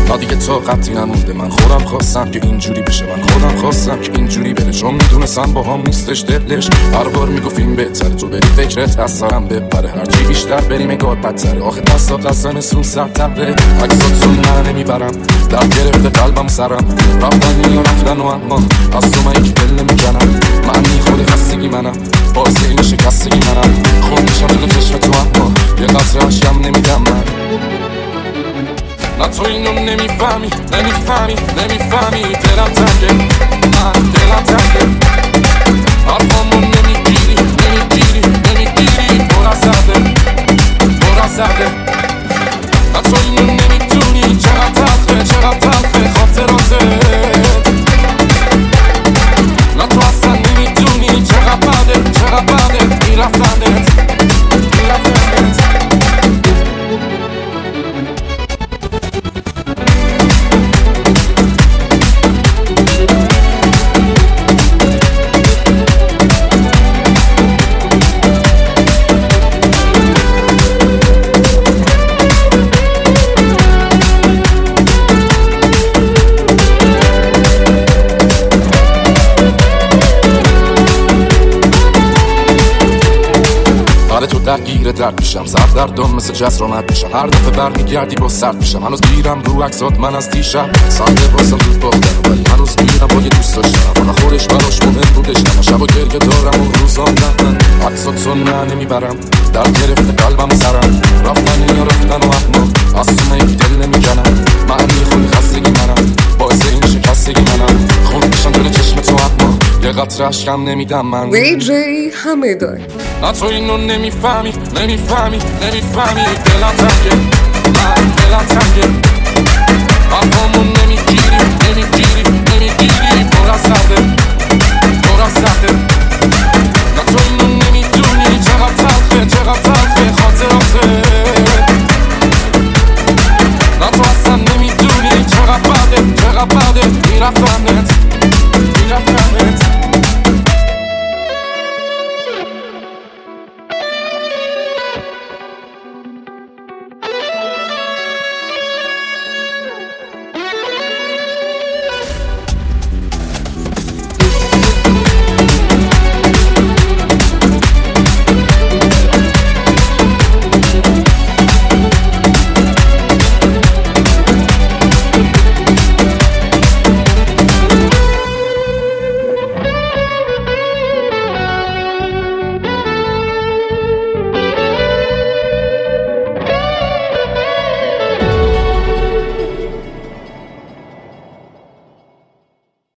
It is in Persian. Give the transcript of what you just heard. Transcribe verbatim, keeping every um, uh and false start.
نا دیگه طاقتی نمونده، من خودم خواستم که اینجوری بشه، من خودم خواستم که اینجوری بره، چون میدونستم با هم نیستش دلش. هر بار میگفتیم بهتره تو بری فکرت از سرم بپره، هرچی بیشتر بریم انگار بدتره، آخه دستات از زمستون سردتره. عکساتون من نمیبرم، در گرفته قلبم سرم، رفتن یا رفتن و اما از تو من یک دل نمیکنم. معنی خود خستگی منم، باعث این شکستگی منم، خون میشم تو چشم تو اما یه قطره اشکم نمیدم من. نه تو اینو نمیفهمی نمیفهمی نمیفهمی، دلم تنگه من دلم تنگه، حرفامو نمیگیری نمیگیری نمیگیری، پر از درده پر از درده. نه تو اینو نمیتونی، چقدر تلخه چقدر تلخه خاطراتت، نه تو اصلا نمیدونی چقدر بده چقدر بده میرفتنت میرفتنت. تو درگیر درد میشم، سر دردم مثل جسر آمد میشم، هر دفعه برمیگردی با سرد میشم. هنوز گیرم رو عکسات من از دیشب، ساده واسم زود باختم ولی هنوز میرم با یه دوست داشتم، حالا خورش براش مهم بودش نه، شب و گریه دارم و روزام رفتن. عکساتو نه نمیبرم، در گرفته قلبم سرم، رفتن یا رفتن و اما از تو من یک دل نمیکنم. معنی خود خستگی منم، باعث این شکستگی منم، خون میشم دل چشم تو اما یه قطره اشکم نمیدم من. وی جی حمیدی. نه تو اینو نمیفهمی نمیفهمی نمیفهمی، دلم تنگه من دلم تنگه، حرفامو نمیگیری نمیگیری نمیگیری، پر از درده پر از درده.